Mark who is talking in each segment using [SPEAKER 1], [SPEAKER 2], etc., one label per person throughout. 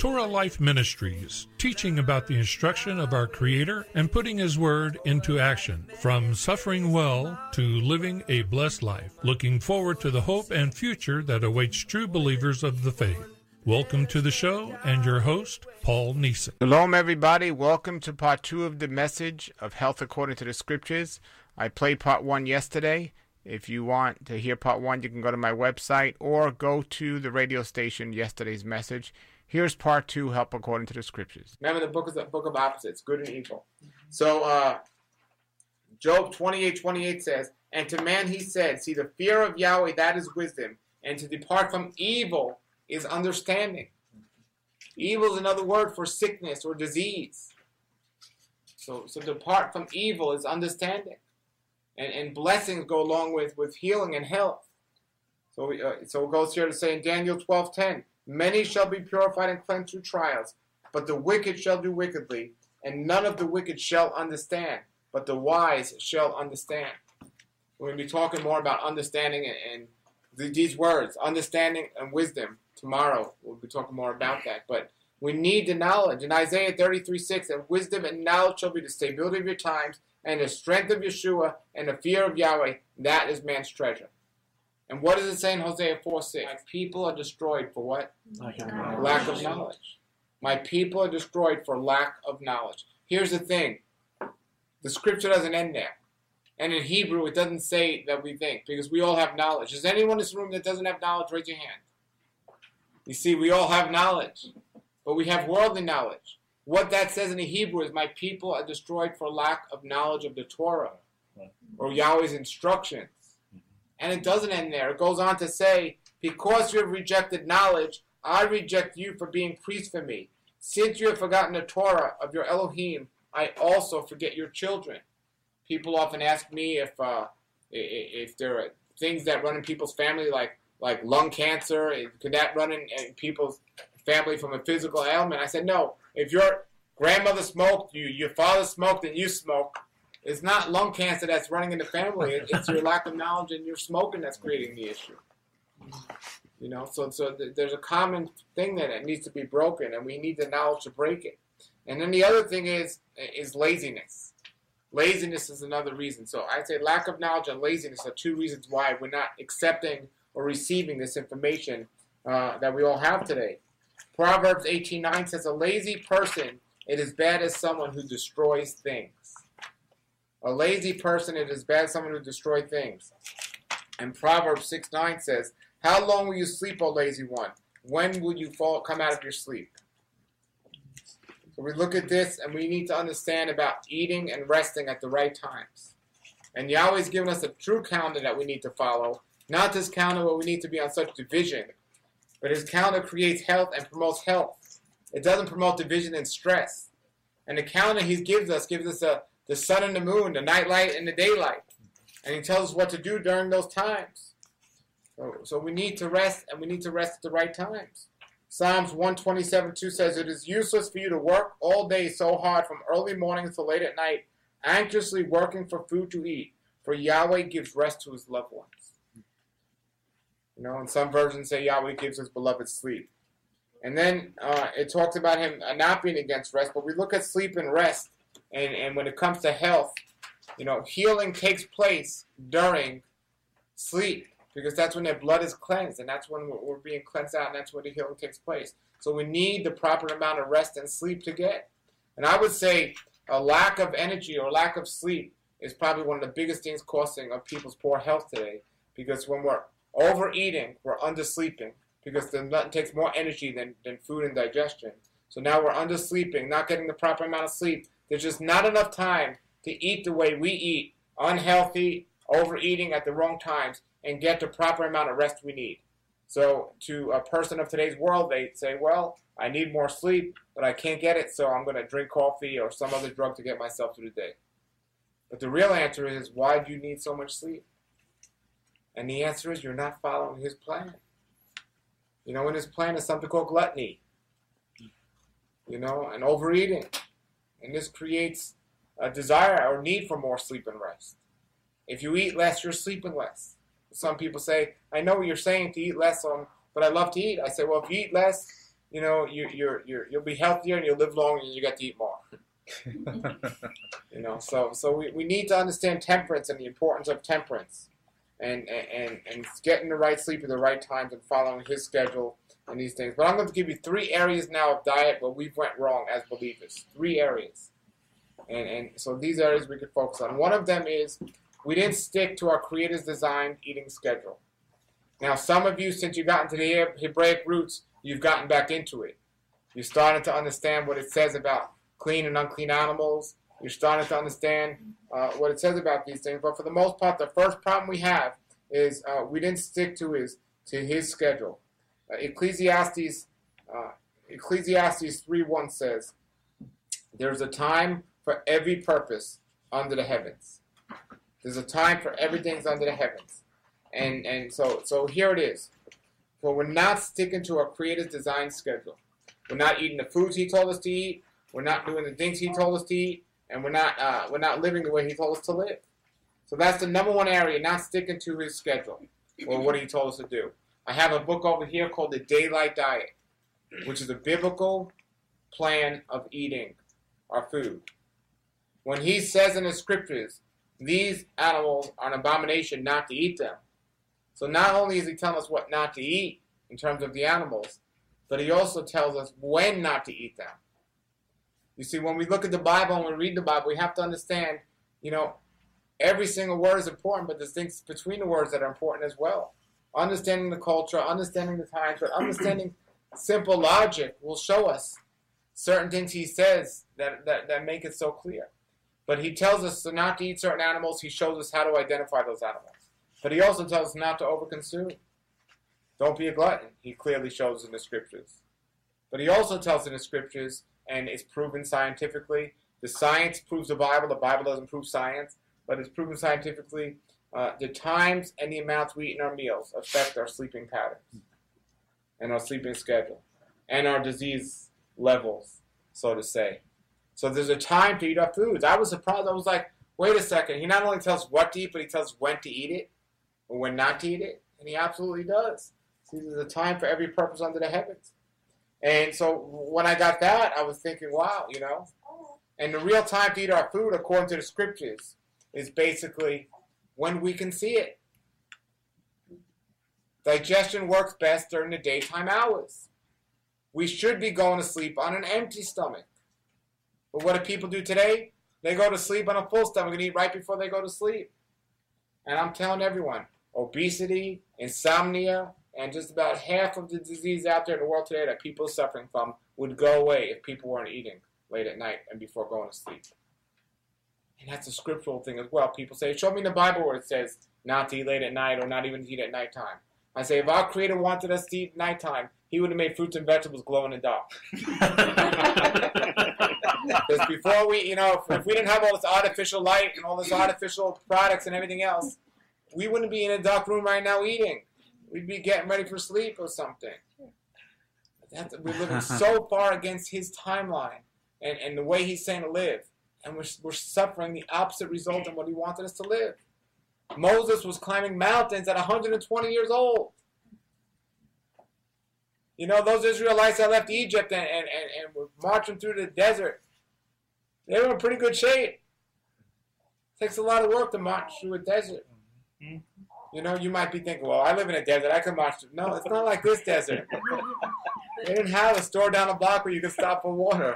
[SPEAKER 1] Torah Life Ministries, teaching about the instruction of our Creator and putting His Word into action, from suffering well to living a blessed life, looking forward to the hope and future that awaits true believers of the faith. Welcome to the show and your host, Paul Neeson.
[SPEAKER 2] Shalom, everybody. Welcome to part 2 of the message of Health According to the Scriptures. I played part 1 yesterday. If you want to hear part 1, you can go to my website or go to the radio station, yesterday's message. Here's part 2, Help According to the Scriptures. Remember, the book is a book of opposites, good and evil. So, Job 28:28 says, "And to man he said, see, the fear of Yahweh, that is wisdom, and to depart from evil is understanding." Evil is another word for sickness or disease. So depart from evil is understanding. And blessings go along with healing and health. So it goes here to say in Daniel 12:10, "Many shall be purified and cleansed through trials, but the wicked shall do wickedly, and none of the wicked shall understand, but the wise shall understand." We're going to be talking more about understanding and these words, understanding and wisdom. Tomorrow we'll be talking more about that. But we need the knowledge. In Isaiah 33:6, "And wisdom and knowledge shall be the stability of your times, and the strength of Yeshua, and the fear of Yahweh, that is man's treasure." And what does it say in Hosea 4:6? "My people are destroyed for what? Lack of knowledge. My people are destroyed for lack of knowledge." Here's the thing. The scripture doesn't end there. And in Hebrew, it doesn't say that we think, because we all have knowledge. Is anyone in this room that doesn't have knowledge? Raise your hand. You see, we all have knowledge, but we have worldly knowledge. What that says in the Hebrew is, "My people are destroyed for lack of knowledge of the Torah," or Yahweh's instructions. And it doesn't end there. It goes on to say, "Because you have rejected knowledge, I reject you for being priests for me. Since you have forgotten the Torah of your Elohim, I also forget your children." People often ask me if there are things that run in people's family, like lung cancer. Could that run in people's family from a physical ailment? I said, no. If your grandmother smoked, your father smoked, and you smoke, it's not lung cancer that's running in the family. It's your lack of knowledge and your smoking that's creating the issue. You know, so there's a common thing that needs to be broken, and we need the knowledge to break it. And then the other thing is laziness. Laziness is another reason. So I'd say lack of knowledge and laziness are two reasons why we're not accepting or receiving this information that we all have today. Proverbs 18:9 says, "A lazy person, it is bad as someone who destroys things." A lazy person, it is bad as someone who destroys things. And Proverbs 6:9 says, "How long will you sleep, O lazy one? When will you come out of your sleep?" So we look at this, and we need to understand about eating and resting at the right times. And Yahweh's given us a true calendar that we need to follow. Not this calendar where we need to be on such division, but his calendar creates health and promotes health. It doesn't promote division and stress. And the calendar he gives us the sun and the moon, the nightlight and the daylight. And he tells us what to do during those times. So we need to rest, and we need to rest at the right times. Psalms 127:2 says, "It is useless for you to work all day so hard from early morning until late at night, anxiously working for food to eat, for Yahweh gives rest to his loved ones." You know, and some versions say Yahweh gives his beloved sleep. And then it talks about him not being against rest, but we look at sleep and rest. And when it comes to health, you know, healing takes place during sleep, because that's when their blood is cleansed, and that's when we're being cleansed out, and that's when the healing takes place. So we need the proper amount of rest and sleep to get. And I would say a lack of energy or lack of sleep is probably one of the biggest things causing of people's poor health today, because when we're overeating, we're undersleeping, because nothing takes more energy than food and digestion. So now we're undersleeping, not getting the proper amount of sleep. There's just not enough time to eat the way we eat, unhealthy, overeating at the wrong times, and get the proper amount of rest we need. So to a person of today's world, they say, well, I need more sleep, but I can't get it, so I'm going to drink coffee or some other drug to get myself through the day. But the real answer is, why do you need so much sleep? And the answer is, you're not following his plan. You know, in his plan is something called gluttony. You know, and overeating. And this creates a desire or need for more sleep and rest. If you eat less, you're sleeping less. Some people say, I know what you're saying to eat less, but I love to eat. I say, well, if you eat less, you'll be healthier and you'll live longer and you get to eat more. So we need to understand temperance and the importance of temperance, and getting the right sleep at the right times and following his schedule and these things. But I'm going to give you 3 areas now of diet where we've went wrong as believers. 3 areas, and so these areas we could focus on. One of them is we didn't stick to our Creator's designed eating schedule. Now, some of you, since you got into the Hebraic roots, you've gotten back into it. You're starting to understand what it says about clean and unclean animals. You're starting to understand what it says about these things. But for the most part, the first problem we have is we didn't stick to his schedule. Ecclesiastes 3:1 says, "There's a time for every purpose under the heavens." There's a time for everything under the heavens. And so here it is. Well, we're not sticking to our Creator's design schedule. We're not eating the foods He told us to eat. We're not doing the things He told us to eat, and we're not living the way He told us to live. So that's the number one area, not sticking to His schedule or what He told us to do. I have a book over here called The Daylight Diet, which is a biblical plan of eating our food. When He says in the scriptures, these animals are an abomination, not to eat them. So not only is He telling us what not to eat in terms of the animals, but He also tells us when not to eat them. You see, when we look at the Bible and we read the Bible, we have to understand, every single word is important, but there's things between the words that are important as well. Understanding the culture, understanding the times, but understanding simple logic will show us certain things He says that make it so clear. But He tells us not to eat certain animals. He shows us how to identify those animals. But He also tells us not to overconsume. Don't be a glutton. He clearly shows in the scriptures. But He also tells in the scriptures, and it's proven scientifically. The science proves the Bible doesn't prove science, but it's proven scientifically. The times and the amounts we eat in our meals affect our sleeping patterns and our sleeping schedule and our disease levels, so to say. So there's a time to eat our foods. I was surprised. I was like, wait a second. He not only tells us what to eat, but He tells us when to eat it or when not to eat it. And He absolutely does. See, there's a time for every purpose under the heavens. And so when I got that, I was thinking, wow, And the real time to eat our food, according to the scriptures, is basically when we can see it. Digestion works best during the daytime hours. We should be going to sleep on an empty stomach. But what do people do today? They go to sleep on a full stomach and eat right before they go to sleep. And I'm telling everyone, obesity, insomnia, and just about half of the disease out there in the world today that people are suffering from would go away if people weren't eating late at night and before going to sleep. And that's a scriptural thing as well. People say, show me in the Bible where it says not to eat late at night or not even to eat at nighttime. I say, if our Creator wanted us to eat at nighttime, He would have made fruits and vegetables glow in the dark. Because before we, if we didn't have all this artificial light and all this artificial products and everything else, we wouldn't be in a dark room right now eating. We'd be getting ready for sleep or something. We're living so far against His timeline and the way He's saying to live. And we're suffering the opposite result of what He wanted us to live. Moses was climbing mountains at 120 years old. Those Israelites that left Egypt and were marching through the desert, they were in pretty good shape. It takes a lot of work to march through a desert. You might be thinking, well, I live in a desert. I can march through. No, it's not like this desert. They didn't have a store down the block where you could stop for water.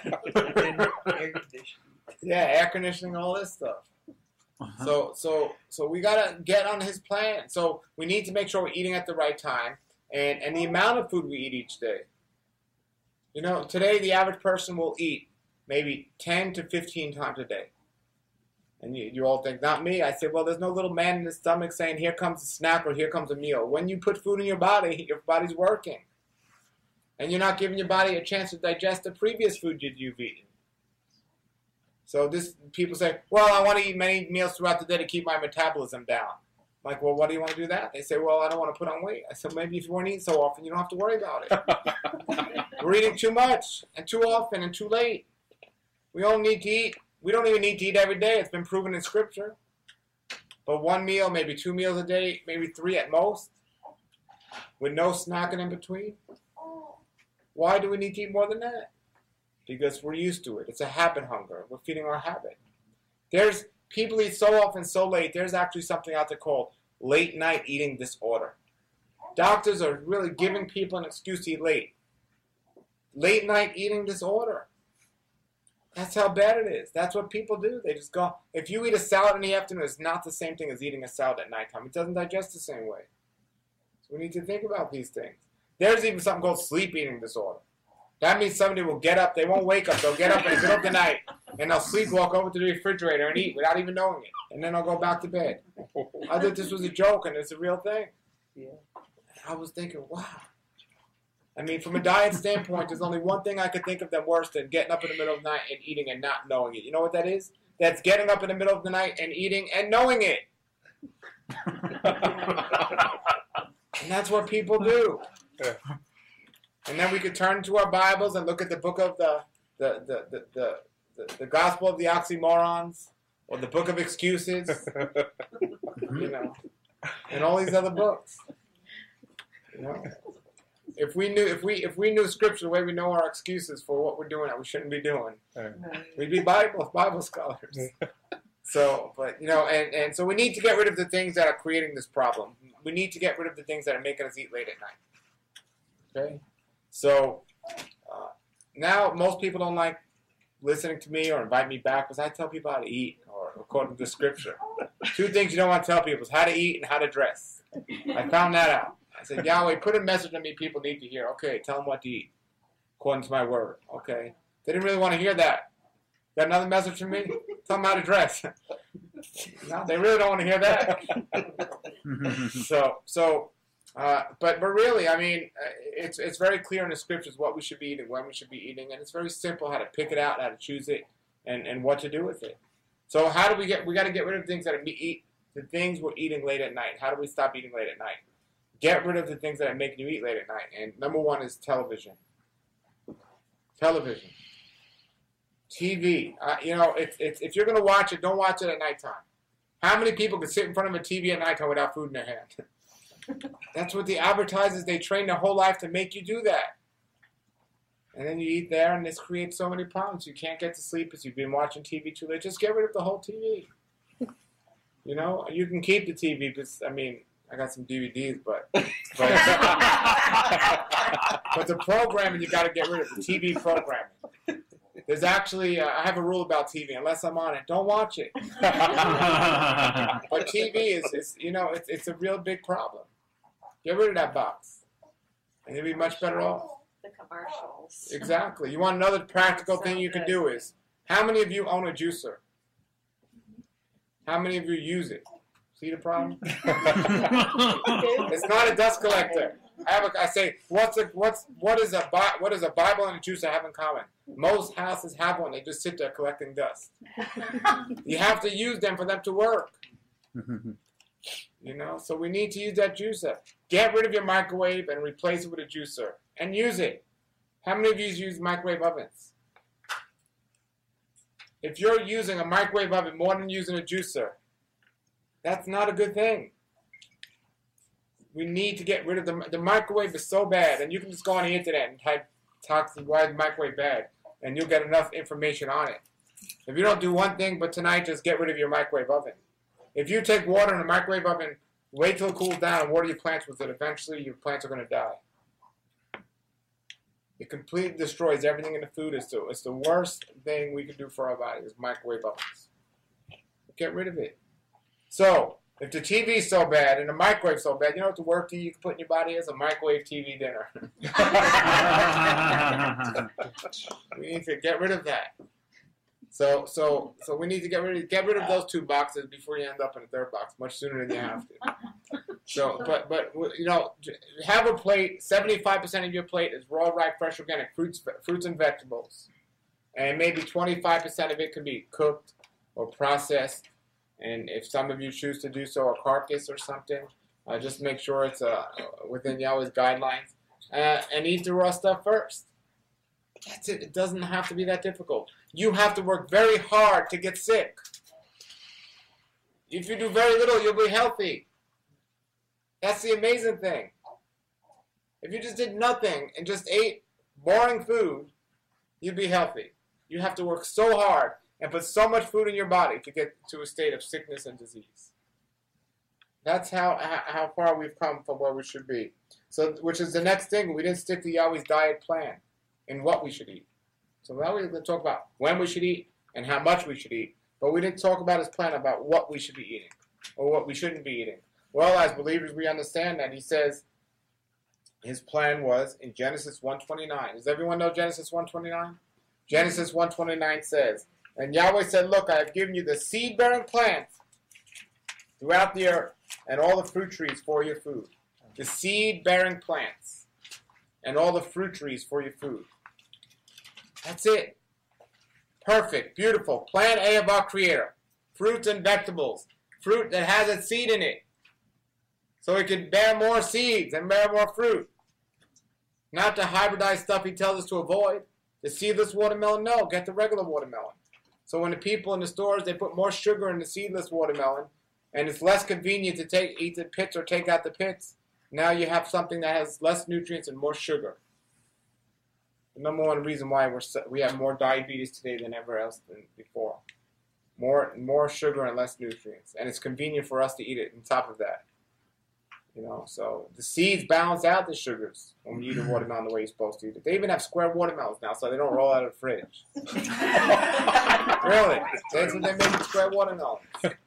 [SPEAKER 2] Air conditioning, all this stuff. So we gotta get on His plan. So we need to make sure we're eating at the right time and the amount of food we eat each day. Today the average person will eat maybe 10 to 15 times a day. And you all think, not me. I say, well, there's no little man in the stomach saying, here comes a snack or here comes a meal. When you put food in your body's working. And you're not giving your body a chance to digest the previous food you've eaten. So people say, well, I want to eat many meals throughout the day to keep my metabolism down. I'm like, well, why do you want to do that? They say, well, I don't want to put on weight. I said, maybe if you weren't eating so often, you don't have to worry about it. We're eating too much and too often and too late. We don't need to eat. We don't even need to eat every day. It's been proven in Scripture. But one meal, maybe 2 meals a day, maybe 3 at most, with no snacking in between. Why do we need to eat more than that? Because we're used to it. It's a habit hunger. We're feeding our habit. There's people eat so often, so late. There's actually something out there called late night eating disorder. Doctors are really giving people an excuse to eat late. Late night eating disorder. That's how bad it is. That's what people do. They just go. If you eat a salad in the afternoon, it's not the same thing as eating a salad at nighttime. It doesn't digest the same way. So we need to think about these things. There's even something called sleep eating disorder. That means somebody will get up. They won't wake up. They'll get up in the middle of the night, and they'll sleepwalk over to the refrigerator and eat without even knowing it. And then they'll go back to bed. I thought this was a joke, and it's a real thing. Yeah. I was thinking, wow. I mean, from a diet standpoint, there's only one thing I could think of that's worse than getting up in the middle of the night and eating and not knowing it. You know what that is? That's getting up in the middle of the night and eating and knowing it. And that's what people do. Yeah. And then we could turn to our Bibles and look at the book of the Gospel of the Oxymorons, or the Book of Excuses, you know, and all these other books. You know, if we knew Scripture the way we know our excuses for what we're doing that we shouldn't be doing, we'd be Bible scholars. So, but you know, and so we need to get rid of the things that are creating this problem. We need to get rid of the things that are making us eat late at night. Okay. So now most people don't like listening to me or invite me back because I tell people how to eat, or according to the Scripture. 2 things you don't want to tell people is how to eat and how to dress. I found that out. I said, Yahweh, put a message on me people need to hear. Okay, tell them what to eat according to my word. Okay. They didn't really want to hear that. Got another message from me? Tell them how to dress. No, they really don't want to hear that. But really, I mean, it's very clear in the Scriptures what we should be eating, when we should be eating, and it's very simple how to pick it out, how to choose it, and what to do with it. So how do we got to get rid of things that the things we're eating late at night. How do we stop eating late at night? Get rid of the things that are making you eat late at night. And number 1 is television. Television. TV. You know, if you're going to watch it, don't watch it at nighttime. How many people can sit in front of a TV at nighttime without food in their hand? That's what the advertisers, they train their whole life to make you do that. And then you eat there, and this creates so many problems. You can't get to sleep because you've been watching TV too late. Just get rid of the whole TV. You know, you can keep the TV because, I mean, I got some DVDs, but the programming, you got to get rid of the TV programming. There's actually, I have a rule about TV. Unless I'm on it, don't watch it. But TV is you know, it's a real big problem. Get rid of that box, and you'll be much better off.
[SPEAKER 3] The commercials.
[SPEAKER 2] Exactly. You want another practical thing you can do is, how many of you own a juicer? How many of you use it? See the problem? It's not a dust collector. I say, what does a Bible and a juicer have in common? Most houses have one. They just sit there collecting dust. You have to use them for them to work. You know, so we need to use that juicer. Get rid of your microwave and replace it with a juicer, and use it. How many of you use microwave ovens? If you're using a microwave oven more than using a juicer, that's not a good thing. We need to get rid of the microwave is so bad, and you can just go on the internet and type why is the microwave bad, and you'll get enough information on it. If you don't do one thing but tonight, just get rid of your microwave oven. If you take water in a microwave oven, wait till it cools down and water your plants with it, eventually your plants are going to die. It completely destroys everything in the food. It's the worst thing we can do for our body is microwave ovens. Get rid of it. So, if the TV is so bad and the microwave is so bad, you know what the worst thing you can put in your body is? A microwave TV dinner. We need to get rid of that. So we need to get rid of those 2 boxes before you end up in a 3rd box, much sooner than you have to. So, but you know, have a plate. 75% of your plate is raw, ripe, fresh, organic fruits and vegetables, and maybe 25% of it can be cooked or processed. And if some of you choose to do so, a carcass or something, just make sure it's within Yahweh's guidelines, and eat the raw stuff first. That's it. It doesn't have to be that difficult. You have to work very hard to get sick. If you do very little, you'll be healthy. That's the amazing thing. If you just did nothing and just ate boring food, you'd be healthy. You have to work so hard and put so much food in your body to get to a state of sickness and disease. That's how far we've come from where we should be. So, which is the next thing. We didn't stick to Yahweh's diet plan in what we should eat. So now we're going to talk about when we should eat and how much we should eat. But we didn't talk about his plan about what we should be eating or what we shouldn't be eating. Well, as believers, we understand that. He says his plan was in Genesis 1:29. Does everyone know Genesis 1:29? Genesis 1:29 says, and Yahweh said, look, I have given you the seed-bearing plants throughout the earth and all the fruit trees for your food. The seed-bearing plants and all the fruit trees for your food. That's it. Perfect, beautiful. Plan A of our Creator. Fruits and vegetables. Fruit that has a seed in it. So it can bear more seeds and bear more fruit. Not the hybridized stuff he tells us to avoid. The seedless watermelon, no. Get the regular watermelon. So when the people in the stores, they put more sugar in the seedless watermelon, and it's less convenient to eat the pits or take out the pits, now you have something that has less nutrients and more sugar. The number one reason why we have more diabetes today than ever else than before. More sugar and less nutrients. And it's convenient for us to eat it on top of that. You know, so the seeds balance out the sugars when you eat a watermelon the way you're supposed to eat it. They even have square watermelons now, so they don't roll out of the fridge. Really. That's what they make square watermelons.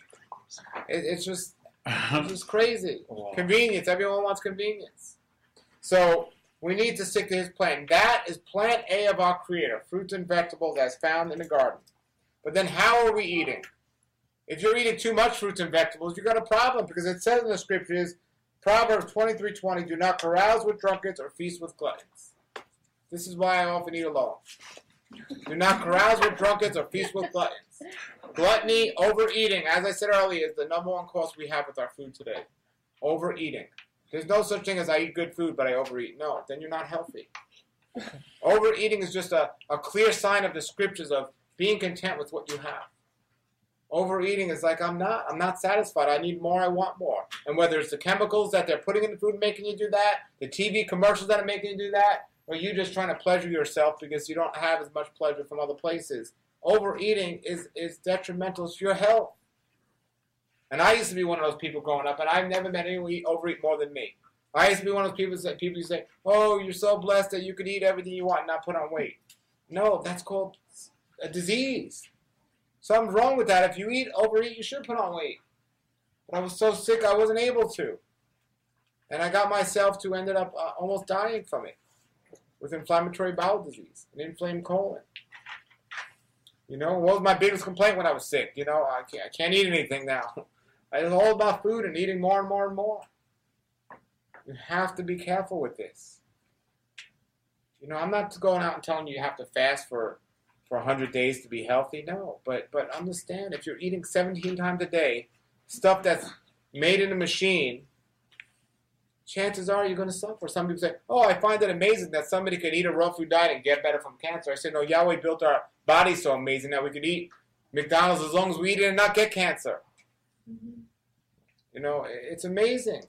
[SPEAKER 2] It's just crazy. Wow. Convenience. Everyone wants convenience. So we need to stick to his plan. That is plan A of our Creator, fruits and vegetables as found in the garden. But then how are we eating? If you're eating too much fruits and vegetables, you've got a problem, because it says in the scriptures, Proverbs 23:20, do not carouse with drunkards or feast with gluttons. This is why I often eat alone. Do not carouse with drunkards or feast with gluttons. Gluttony, overeating, as I said earlier, is the number one cause we have with our food today. Overeating. There's no such thing as I eat good food, but I overeat. No, then you're not healthy. Overeating is just a clear sign of the scriptures of being content with what you have. Overeating is like, I'm not satisfied. I need more, I want more. And whether it's the chemicals that they're putting in the food making you do that, the TV commercials that are making you do that, or you just trying to pleasure yourself because you don't have as much pleasure from other places. Overeating is detrimental to your health. And I used to be one of those people growing up, and I've never met anyone overeat more than me. I used to be one of those people who say, oh, you're so blessed that you could eat everything you want and not put on weight. No, that's called a disease. Something's wrong with that. If you overeat, you should put on weight. But I was so sick, I wasn't able to. And I got myself to ended up almost dying from it with inflammatory bowel disease, an inflamed colon. You know, what was my biggest complaint when I was sick? You know, I can't eat anything now. It's all about food and eating more and more and more. You have to be careful with this. You know, I'm not going out and telling you you have to fast for 100 days to be healthy. No, but understand, if you're eating 17 times a day, stuff that's made in a machine, chances are you're going to suffer. Some people say, oh, I find it amazing that somebody can eat a raw food diet and get better from cancer. I say, no, Yahweh built our bodies so amazing that we could eat McDonald's as long as we eat it and not get cancer. Mm-hmm. You know, it's amazing.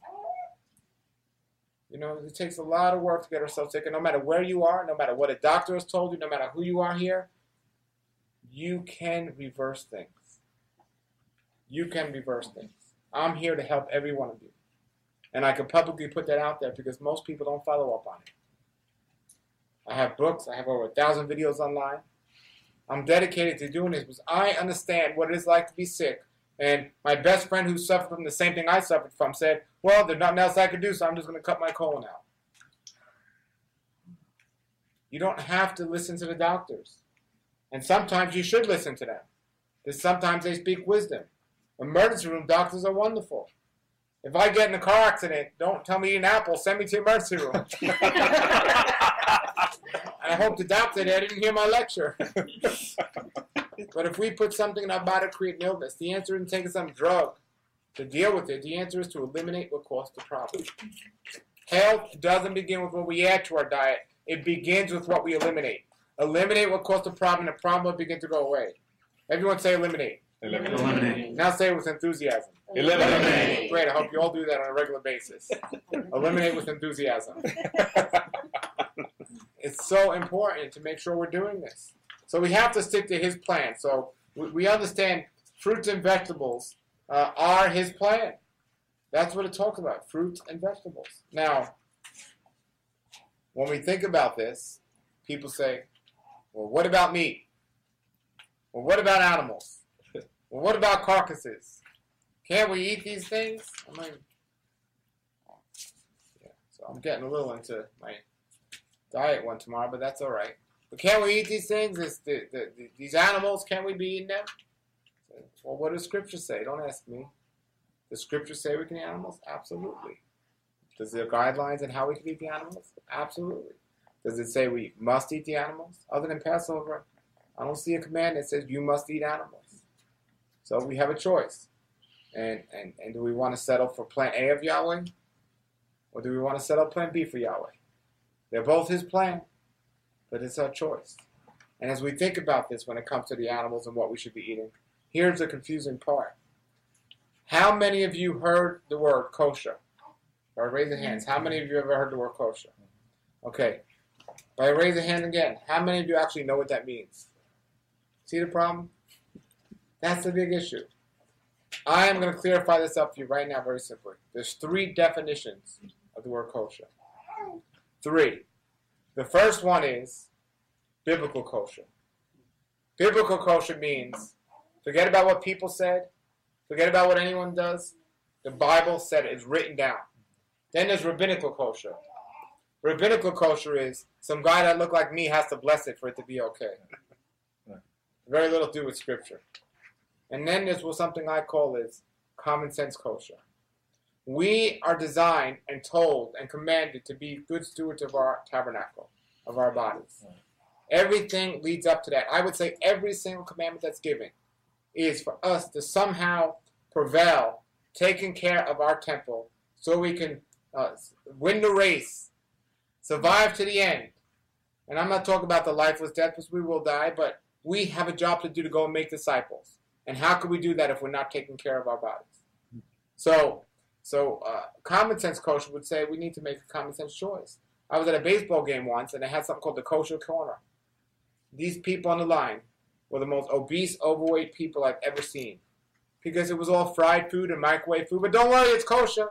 [SPEAKER 2] You know, it takes a lot of work to get ourselves sick. And no matter where you are, no matter what a doctor has told you, no matter who you are here, you can reverse things. You can reverse things. I'm here to help every one of you. And I can publicly put that out there because most people don't follow up on it. I have books. I have over 1,000 videos online. I'm dedicated to doing this because I understand what it is like to be sick. And my best friend who suffered from the same thing I suffered from said, well, there's nothing else I can do, so I'm just going to cut my colon out. You don't have to listen to the doctors. And sometimes you should listen to them. Because sometimes they speak wisdom. Emergency room doctors are wonderful. If I get in a car accident, don't tell me to eat an apple, send me to the emergency room. I hope the doctor there didn't hear my lecture. But if we put something in our body to create an illness, the answer isn't taking some drug to deal with it. The answer is to eliminate what caused the problem. Health doesn't begin with what we add to our diet. It begins with what we eliminate. Eliminate what caused the problem, and the problem will begin to go away. Everyone say eliminate. Eliminate. Now say it with enthusiasm. Eliminate. Great, I hope you all do that on a regular basis. Eliminate with enthusiasm. It's so important to make sure we're doing this. So we have to stick to his plan. So we understand fruits and vegetables are his plan. That's what it talks about, fruits and vegetables. Now, when we think about this, people say, well, what about meat? Well, what about animals? Well, what about carcasses? Can't we eat these things? I'm like, yeah. So I'm getting a little into my diet one tomorrow, but that's all right. But can't we eat these things? These animals, can't we be eating them? Well, what does Scripture say? Don't ask me. Does Scripture say we can eat animals? Absolutely. Does there guidelines on how we can eat the animals? Absolutely. Does it say we must eat the animals? Other than Passover, I don't see a command that says you must eat animals. So we have a choice. And do we want to settle for plan A of Yahweh? Or do we want to settle plan B for Yahweh? They're both his plan, but it's our choice. And as we think about this when it comes to the animals and what we should be eating, here's the confusing part. How many of you heard the word kosher? Or raise your hands. How many of you ever heard the word kosher? Okay. By raise your hand again, how many of you actually know what that means? See the problem? That's the big issue. I am going to clarify this up for you right now very simply. There's 3 definitions of the word kosher. 3. The first one is biblical kosher. Biblical kosher means forget about what people said. Forget about what anyone does. The Bible said it is written down. Then there's rabbinical kosher. Rabbinical kosher is some guy that looked like me has to bless it for it to be okay. Very little to do with Scripture. And then there's something I call is common sense kosher. We are designed and told and commanded to be good stewards of our tabernacle, of our bodies. Everything leads up to that. I would say every single commandment that's given is for us to somehow prevail, taking care of our temple so we can win the race, survive to the end. And I'm not talking about the lifeless death because we will die, but we have a job to do to go and make disciples. And how can we do that if we're not taking care of our bodies? So common sense kosher would say we need to make a common sense choice. I was at a baseball game once, and they had something called the kosher corner. These people on the line were the most obese, overweight people I've ever seen. Because it was all fried food and microwave food. But don't worry, it's kosher.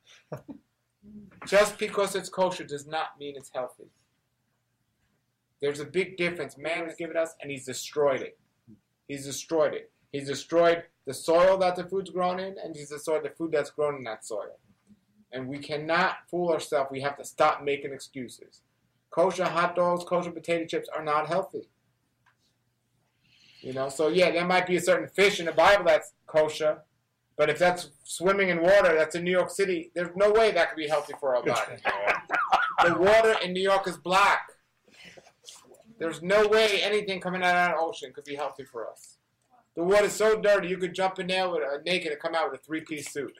[SPEAKER 2] Just because it's kosher does not mean it's healthy. There's a big difference. Man has given us, and he's destroyed it. He's destroyed it. He's destroyed the soil that the food's grown in, and he's destroyed the food that's grown in that soil. And we cannot fool ourselves. We have to stop making excuses. Kosher hot dogs, kosher potato chips are not healthy. You know, so yeah, there might be a certain fish in the Bible that's kosher, but if that's swimming in water, that's in New York City, there's no way that could be healthy for our body. The water in New York is black. There's no way anything coming out of that ocean could be healthy for us. The water's so dirty, you could jump in there with naked and come out with a 3-piece suit.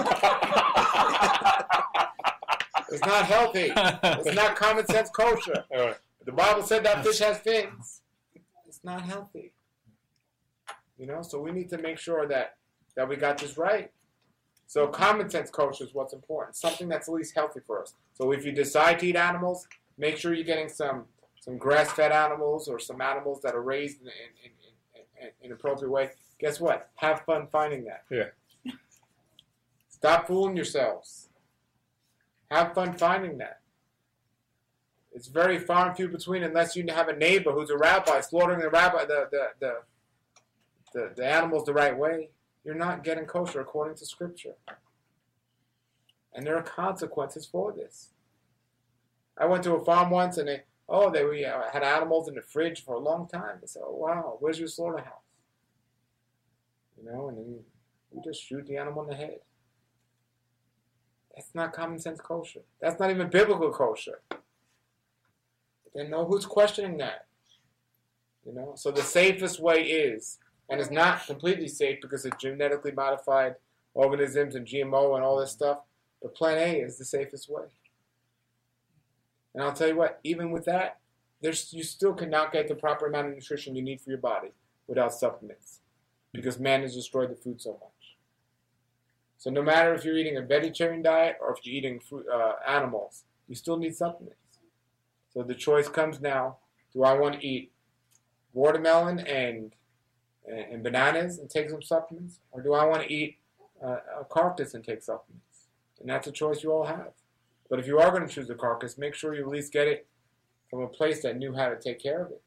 [SPEAKER 2] It's not healthy. It's not common sense kosher. The Bible said that fish has fins. It's not healthy. You know, so we need to make sure that we got this right. So common sense kosher is what's important. Something that's at least healthy for us. So if you decide to eat animals, make sure you're getting some grass-fed animals or some animals that are raised in an appropriate way. Guess what? Have fun finding that.
[SPEAKER 3] Yeah.
[SPEAKER 2] Stop fooling yourselves. Have fun finding that. It's very far and few between unless you have a neighbor who's a rabbi slaughtering the animals the right way. You're not getting kosher according to Scripture. And there are consequences for this. I went to a farm once and they had animals in the fridge for a long time. They said, "Oh wow, where's your slaughterhouse?" You know, and then we just shoot the animal in the head. That's not common sense kosher. That's not even biblical kosher. Then know who's questioning that. You know, so the safest way is, and it's not completely safe because of genetically modified organisms and GMO and all this stuff, but Plan A is the safest way. And I'll tell you what, even with that, you still cannot get the proper amount of nutrition you need for your body without supplements because man has destroyed the food so much. So no matter if you're eating a vegetarian diet or if you're eating animals, you still need supplements. So the choice comes now. Do I want to eat watermelon and bananas and take some supplements? Or do I want to eat a carcass and take supplements? And that's a choice you all have. But if you are going to choose a carcass, make sure you at least get it from a place that knew how to take care of it.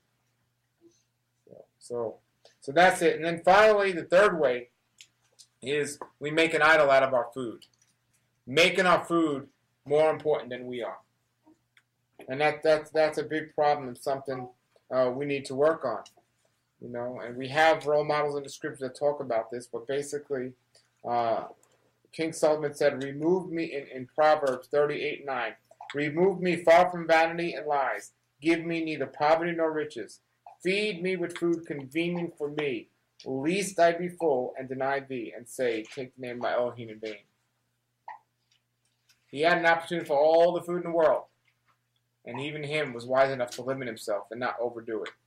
[SPEAKER 2] So that's it. And then finally, the third way is we make an idol out of our food. Making our food more important than we are. And that's a big problem and something we need to work on. You know, and we have role models in the scripture that talk about this, but basically, King Solomon said, remove me in Proverbs 38:9. Remove me far from vanity and lies. Give me neither poverty nor riches. Feed me with food convenient for me, lest I be full and deny thee, and say, take the name of my Elohim in vain. He had an opportunity for all the food in the world, and even him was wise enough to limit himself and not overdo it.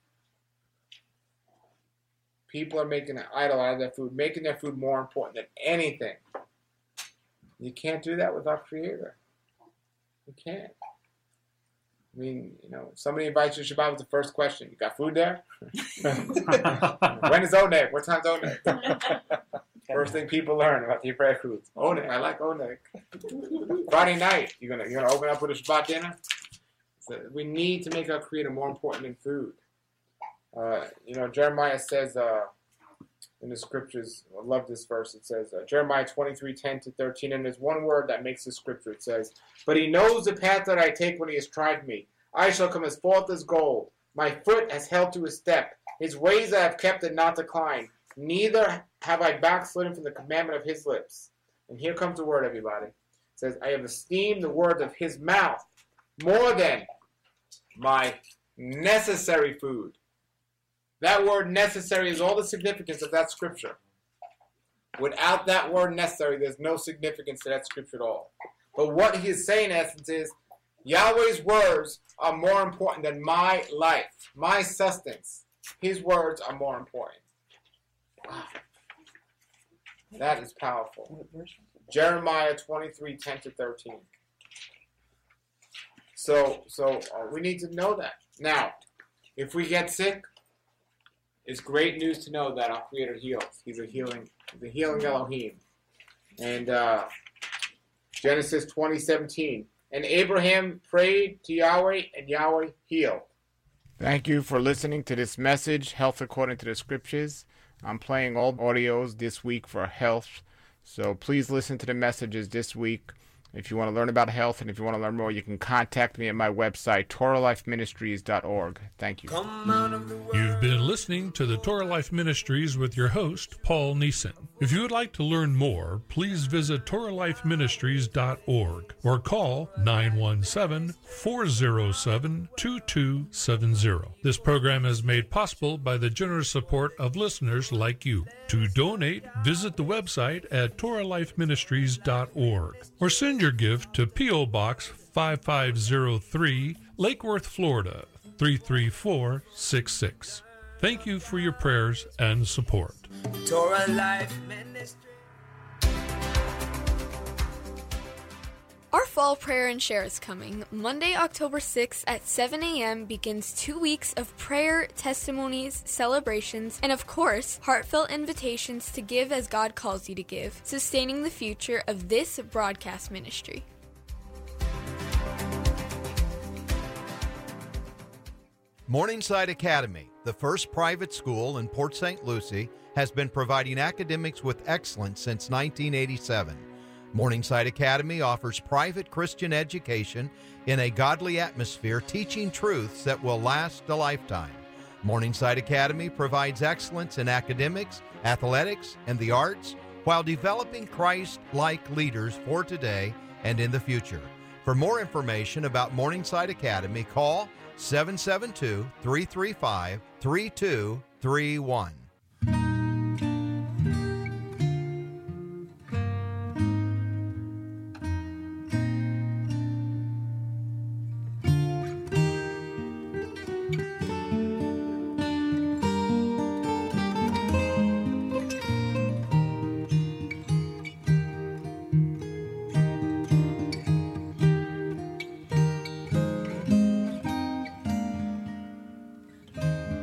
[SPEAKER 2] People are making an idol out of their food, making their food more important than anything. You can't do that with our Creator. You can't. I mean, you know, somebody invites you to Shabbat with the first question. You got food there? When is Oneg? What time's Oneg? First thing people learn about the Hebraic foods. Oneg. I like Oneg. Friday night. You're gonna open up with a Shabbat dinner? So we need to make our Creator more important than food. You know, Jeremiah says in the scriptures, I love this verse, it says, Jeremiah 23:10-13, and there's one word that makes the scripture. It says, but he knows the path that I take when he has tried me. I shall come as forth as gold. My foot has held to his step. His ways I have kept and not declined. Neither have I backslidden from the commandment of his lips. And here comes the word, everybody. It says, I have esteemed the words of his mouth more than my necessary food. That word necessary is all the significance of that scripture. Without that word necessary, there's no significance to that scripture at all. But what he is saying in essence is, Yahweh's words are more important than my life, my sustenance. His words are more important. Wow. That is powerful. Jeremiah 23:10-13. So we need to know that. Now, if we get sick, it's great news to know that our Creator heals. He's a healing Elohim. And Genesis 20:17. And Abraham prayed to Yahweh, and Yahweh healed. Thank you for listening to this message, Health According to the Scriptures. I'm playing all audios this week for health, so please listen to the messages this week. If you want to learn about health and if you want to learn more, you can contact me at my website, TorahLifeMinistries.org. Thank you.
[SPEAKER 1] You've been listening to the Torah Life Ministries with your host, Paul Neeson. If you would like to learn more, please visit TorahLifeMinistries.org or call 917-407-2270. This program is made possible by the generous support of listeners like you. To donate, visit the website at TorahLifeMinistries.org or send your gift to P.O. Box 5503, Lake Worth, Florida 33466. Thank you for your prayers and support. Torah Life Ministry.
[SPEAKER 3] Our fall prayer and share is coming. Monday, October 6th at 7 a.m. begins 2 weeks of prayer, testimonies, celebrations, and of course, heartfelt invitations to give as God calls you to give, sustaining the future of this broadcast ministry.
[SPEAKER 4] Morningside Academy, the first private school in Port St. Lucie, has been providing academics with excellence since 1987. Morningside Academy offers private Christian education in a godly atmosphere, teaching truths that will last a lifetime. Morningside Academy provides excellence in academics, athletics, and the arts while developing Christ-like leaders for today and in the future. For more information about Morningside Academy, call 772-335-3231.